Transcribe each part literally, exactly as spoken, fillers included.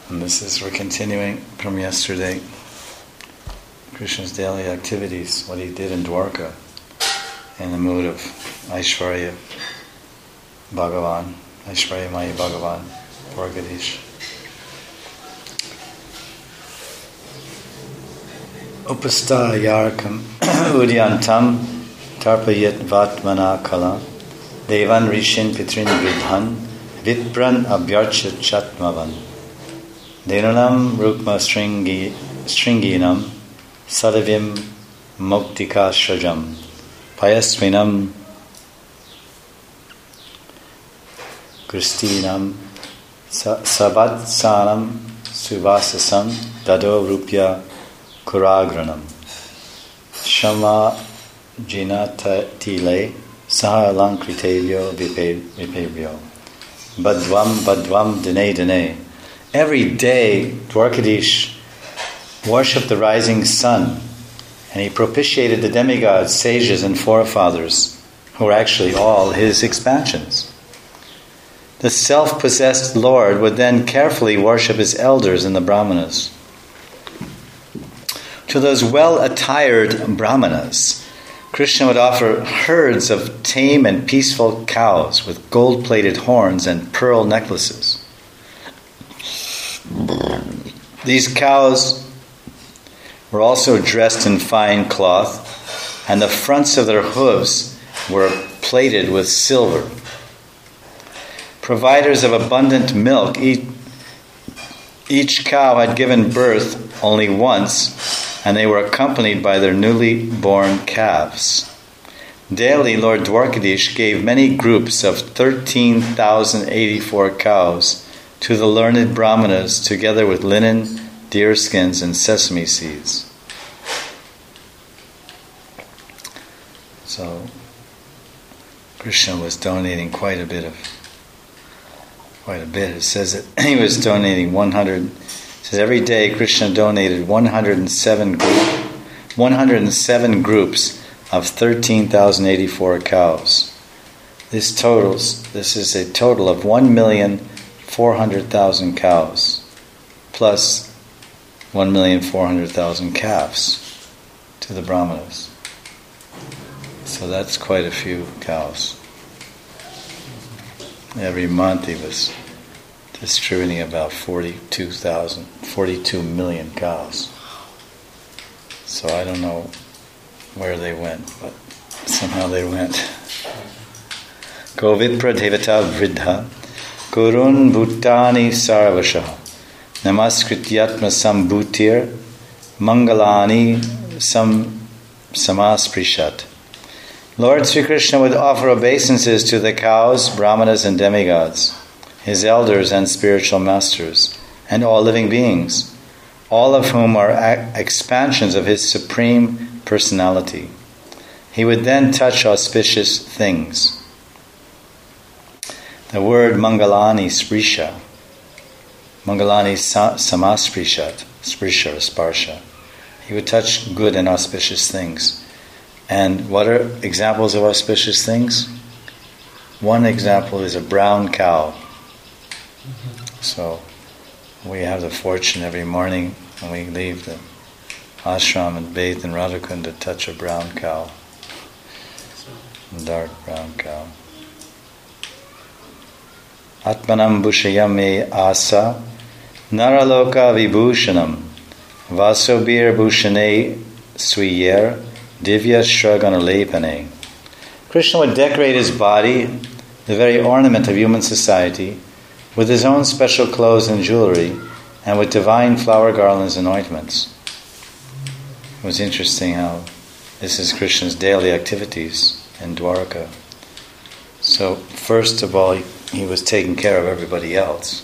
And this is, we're continuing from yesterday, Krishna's daily activities, what he did in Dwarka, in the mood of Aishwarya Bhagavan, Aishwarya Maya Bhagavan, Dwarkadish. Upasta Yarkam Udyantam Tarpayat Vatmana Kala Devan Rishin Pitrin Vidhan Vitpran Abhyarcha Chatmavan Denunam Rukma Stringi Stringinam Sadavim Moktika Shajam Payasvinam Kristinam Savatsanam Suvasasam Dado Rupya Kuragranam Shama Jinatile Saha Alankritevyo Vipevyo Badvam Badvam Dine Dine. Every day Dwarkadish worshipped the rising sun, and he propitiated the demigods, sages and forefathers, who were actually all his expansions. The self-possessed Lord would then carefully worship his elders and the brahmanas. To those well-attired brahmanas, Krishna would offer herds of tame and peaceful cows with gold-plated horns and pearl necklaces. These cows were also dressed in fine cloth, and the fronts of their hooves were plated with silver. Providers of abundant milk, each, each cow had given birth only once, and they were accompanied by their newly born calves. Daily, Lord Dwarkadish gave many groups of thirteen thousand eighty-four cows to the learned brahmanas, together with linen, deer skins, and sesame seeds. So, Krishna was donating quite a bit of, quite a bit. It says that he was donating one hundred. It says every day Krishna donated one hundred seven group, one hundred seven groups of thirteen thousand eighty-four cows. This totals. This is a total of one million four hundred thousand cows, plus one million four hundred thousand calves to the brahmanas. So that's quite a few cows. Every month he was distributing about forty-two thousand, forty-two million cows. So I don't know where they went, but somehow they went. Govid Pradevata Vridha Kurun Bhutani Sarvasha Namaskrityatma Sambhutir Mangalani Sam Samasprishat. Lord Sri Krishna would offer obeisances to the cows, brahmanas and demigods, his elders and spiritual masters, and all living beings, all of whom are expansions of his supreme personality. He would then touch auspicious things. The word Mangalani Sprisha, Mangalani Samasprishat, Sprisha or Sparsha. He would touch good and auspicious things. And what are examples of auspicious things? One example is a brown cow. So we have the fortune every morning when we leave the ashram and bathe in Radhakund to touch a brown cow, a dark brown cow. Atmanam bhushayame asa naraloka vibhushanam vasobir bhushane swiyer divya shraganalapane. Krishna would decorate his body, the very ornament of human society, with his own special clothes and jewelry, and with divine flower garlands and ointments. It was interesting how this is Krishna's daily activities in Dwarka. So, first of all, he, he was taking care of everybody else.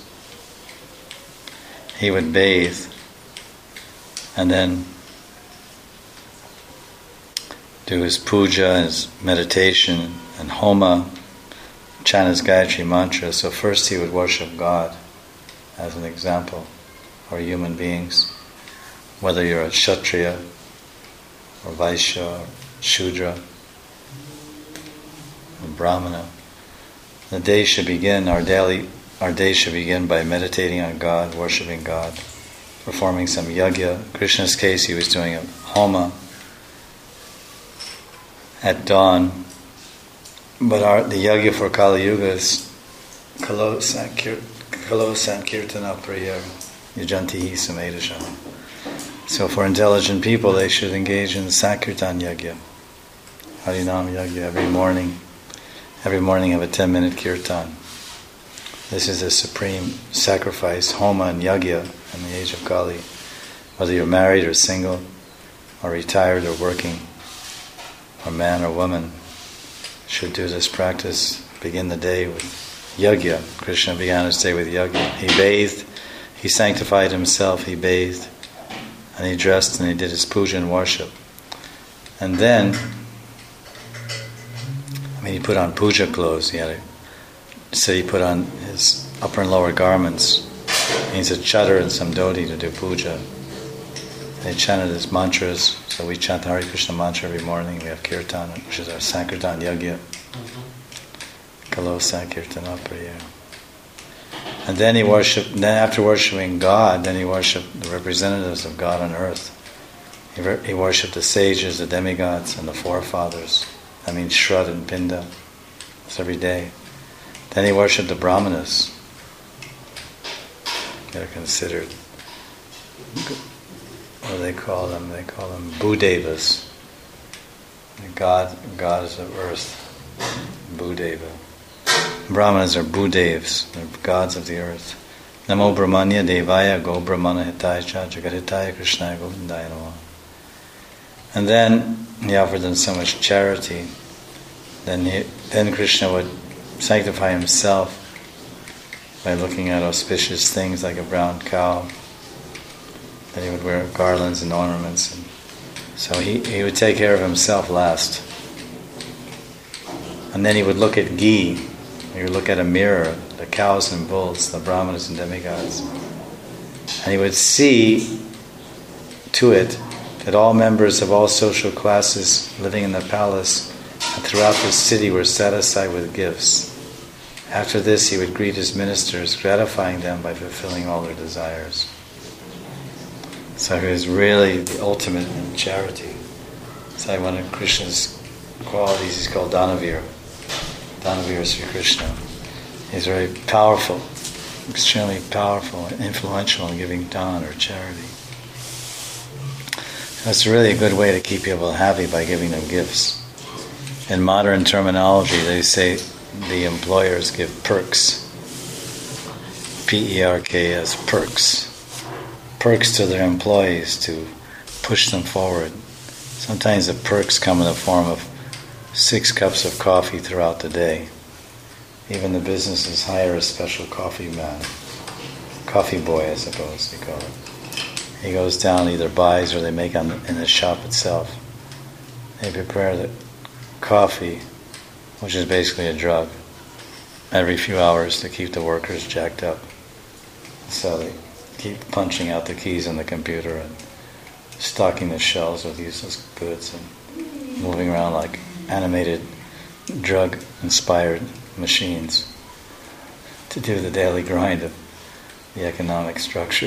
He would bathe, and then do his puja, his meditation, and homa, chant his Gayatri mantra. So first he would worship God as an example, or human beings, whether you're a Kshatriya, or Vaishya, or Shudra, or Brahmana. The day should begin, our daily our day should begin by meditating on God, worshipping God, performing some yajna. In Krishna's case, he was doing a homa at dawn. But our, the yajna for Kali Yuga is Kalo Sankirtana Priya Yajantihi Sumedasham. So for intelligent people, they should engage in Sankirtan Yajna, Harinam Yajna, every morning. Every morning have a ten-minute kirtan. This is a supreme sacrifice, homa and yajna in the age of Kali. Whether you're married or single, or retired or working, or man or woman, should do this practice. Begin the day with yajna. Krishna began his day with yajna. He bathed, he sanctified himself, he bathed, and he dressed and he did his puja and worship. And then, I mean, he put on puja clothes. He had a, so he put on his upper and lower garments. He needs a chadar and some dhoti to do puja. And he chanted his mantras. So we chant the Hare Krishna mantra every morning. We have kirtan, which is our Sankirtan Yajna. Kalo Sankirtana Priya. And then he worshipped, then after worshipping God, then he worshipped the representatives of God on earth. He, he worshipped the sages, the demigods, and the forefathers. That means Shrad and Pinda. It's every day. Then he worshipped the Brahmanas. They're considered, what do they call them? They call them Bhudevas. The God, gods of earth. Bhudeva. Brahmanas are Bhudevs, they're gods of the earth. Namo Brahmanya Devaya Go Brahmana Hitaya Cha Jagadhitaya Krishnaya Govindaya Namo. And then he offered them so much charity. Then he, then Krishna would sanctify himself by looking at auspicious things like a brown cow. Then he would wear garlands and ornaments. And so he, he would take care of himself last. And then he would look at ghee. He would look at a mirror, the cows and bulls, the brahmanas and demigods. And he would see to it that all members of all social classes living in the palace and throughout the city were satisfied with gifts. After this, he would greet his ministers, gratifying them by fulfilling all their desires. So he was really the ultimate in charity. It's like one of Krishna's qualities is called Danavir. Danavir is Sri Krishna. He's very powerful, extremely powerful and influential in giving daন or charity. That's really a good way to keep people happy, by giving them gifts. In modern terminology, they say the employers give perks. P E R K S, perks. Perks to their employees to push them forward. Sometimes the perks come in the form of six cups of coffee throughout the day. Even the businesses hire a special coffee man. Coffee boy, I suppose they call it. He goes down, either buys or they make on the, in the shop itself. They prepare the coffee, which is basically a drug, every few hours to keep the workers jacked up. So they keep punching out the keys on the computer and stocking the shelves with useless goods and moving around like animated drug-inspired machines to do the daily grind of the economic structure.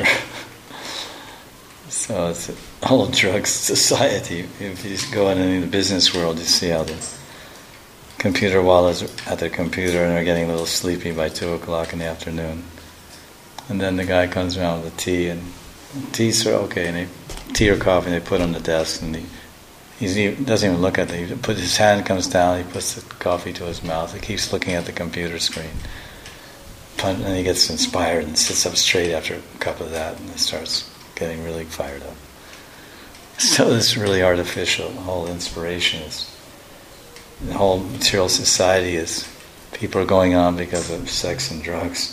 So it's a whole drug society. If you just go in any of the business world, you see how the computer wallahs are at their computer and they're getting a little sleepy by two o'clock in the afternoon. And then the guy comes around with the tea, and tea's are okay, and they, tea or coffee, and they put on the desk, and he he's, he doesn't even look at it. He put, his hand comes down, he puts the coffee to his mouth, he keeps looking at the computer screen. And he gets inspired and sits up straight after a cup of that, and starts getting really fired up. So this is really artificial. The whole inspiration is, the whole material society is, people are going on because of sex and drugs.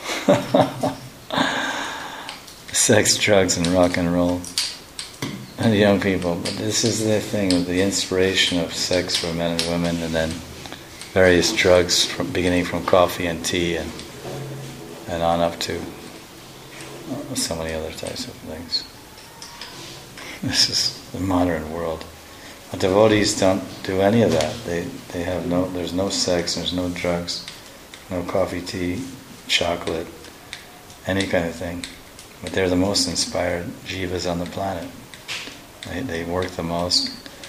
Sex, drugs, and rock and roll. And young people. But this is the thing of the inspiration of sex for men and women, and then various drugs, from beginning from coffee and tea and and on up to so many other types of things. This is the modern world. But devotees don't do any of that. They they have no. There's no sex. There's no drugs. No coffee, tea, chocolate, any kind of thing. But they're the most inspired jivas on the planet. They, they work the most,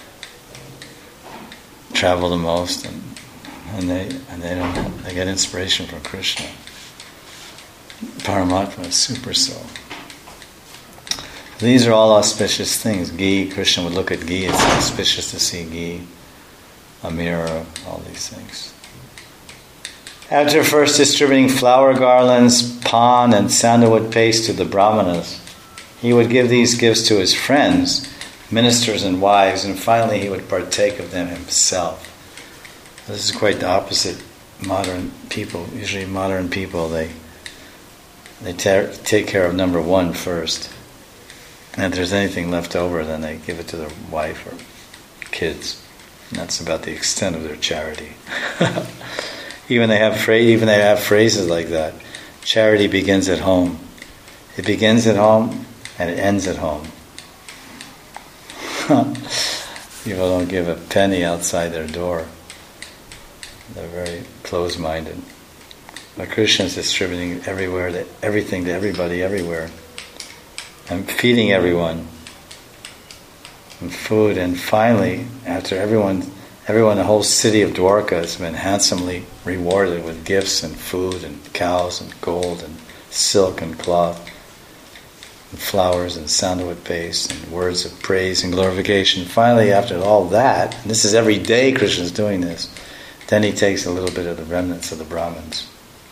travel the most, and, and they and they don't they get inspiration from Krishna. Paramatma, super soul. These are all auspicious things. Ghee, Krishna would look at ghee, it's auspicious to see ghee, a mirror, all these things. After first distributing flower garlands, pan, and sandalwood paste to the brahmanas, he would give these gifts to his friends, ministers and wives, and finally he would partake of them himself. This is quite the opposite. Modern people, usually modern people, they they ta- take care of number one first. And if there's anything left over, then they give it to their wife or kids. And that's about the extent of their charity. Even they have phra- even they have phrases like that. Charity begins at home. It begins at home and it ends at home. People don't give a penny outside their door. They're very close-minded. But Krishna is distributing everywhere, to, everything to everybody, everywhere. And feeding everyone. And food. And finally, after everyone, everyone, the whole city of Dwarka has been handsomely rewarded with gifts and food and cows and gold and silk and cloth and flowers and sandalwood paste and words of praise and glorification. Finally, after all that, and this is every day Krishna is doing this, then he takes a little bit of the remnants of the Brahmins.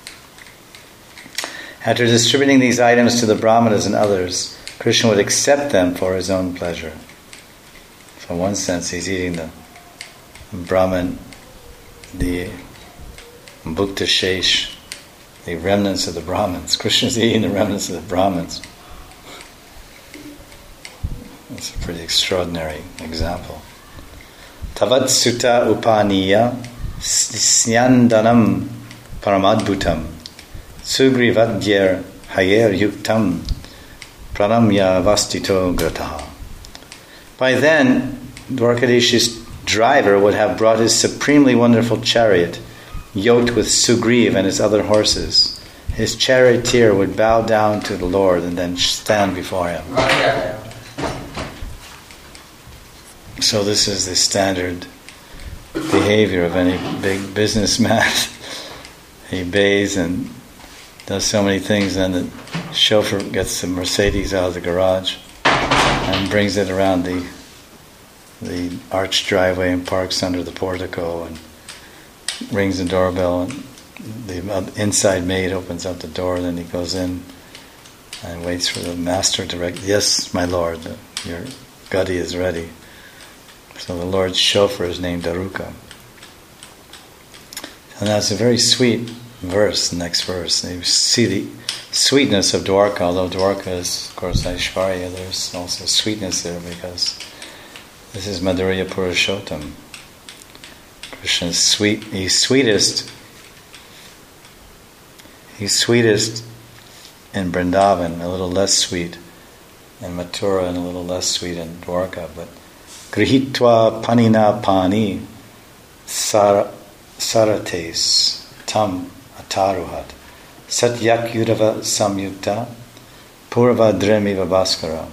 After distributing these items to the Brahmanas and others, Krishna would accept them for his own pleasure. So in one sense, he's eating the Brahman, the Bhukta Shesh, the remnants of the Brahmins. Krishna's eating the remnants of the Brahmins. That's a pretty extraordinary example. Tavat sutta upaniya snyandanam paramadbhutam sugrivadyar hayer yuktam pranamya vastito grataha. By then, Dwarkadish's driver would have brought his supremely wonderful chariot, yoked with Sugriv and his other horses. His charioteer would bow down to the Lord and then stand before him. So this is the standard behavior of any big businessman. He bathes and does so many things, and the chauffeur gets the Mercedes out of the garage and brings it around the the arched driveway and parks under the portico and rings the doorbell, and the inside maid opens up the door, and then he goes in and waits for the master to direct, yes, my lord, your gadi is ready. So the Lord's chauffeur is named Daruka. And that's a very sweet verse, the next verse. You see the sweetness of Dwarka, although Dwarka is, of course, Aishwarya, there's also sweetness there because this is Madhurya Purushottam. Krishna is sweet. He's sweetest. He's sweetest in Vrindavan, a little less sweet in Mathura, and a little less sweet in Dwarka. But Grihitva panina pani sar, sarates tam ataruhat satyak yudava samyukta purva dremiva bhaskara.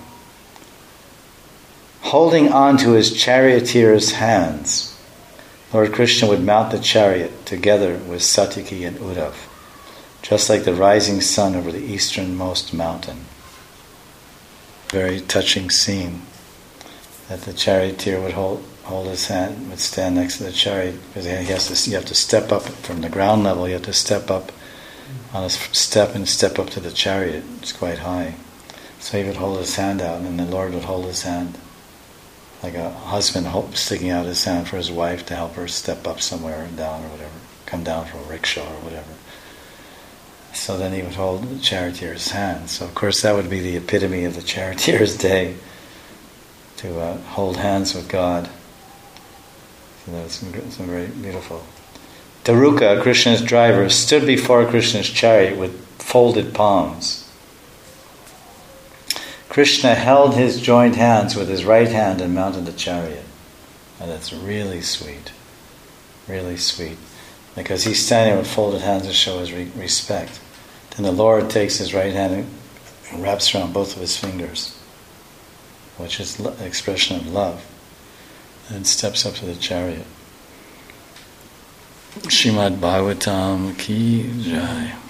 Holding on to his charioteer's hands, Lord Krishna would mount the chariot together with Satyaki and Uddhav, just like the rising sun over the easternmost mountain. Very touching scene that the charioteer would hold hold his hand, would stand next to the chariot, because he has to. You have to step up from the ground level. You have to step up on a step and step up to the chariot. It's quite high, so he would hold his hand out, and the Lord would hold his hand, like a husband sticking out his hand for his wife to help her step up somewhere and down or whatever, come down from a rickshaw or whatever. So then he would hold the charioteer's hand. So of course that would be the epitome of the charioteer's day, to uh, hold hands with God. So that's some, some very beautiful. Daruka, Krishna's driver, stood before Krishna's chariot with folded palms. Krishna held his joined hands with his right hand and mounted the chariot. And that's really sweet. Really sweet. Because he's standing with folded hands to show his re- respect. Then the Lord takes his right hand and wraps around both of his fingers, which is an expression of love, and steps up to the chariot. Srimad Bhagavatam ki jai.